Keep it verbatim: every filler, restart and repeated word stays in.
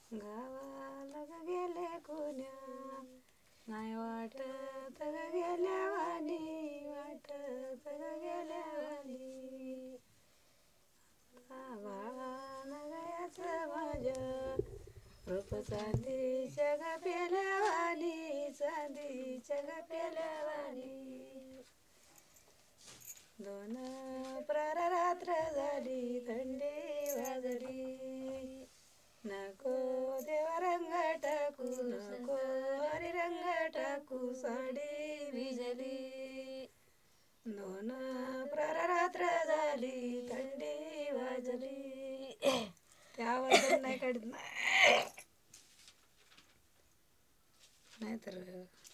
गावाला ग गेले कुण्या नाही वाटत ग गेल्या वाणी वाटत ग गेल्या वाणी बाळानं गयाच माझ्या रूप चांदीच्या ग पेल्या वाणी चांदीच्या ग पेल्या वाणी दोन प्रहर रात्र झाली थंडी वाजली नको देवा रंग टाकू नको हरी रंग टाकू साडी भिजली दोन प्रहर रात्र झाली थंडी वाजली ते आवाज नाही काढत नाही तर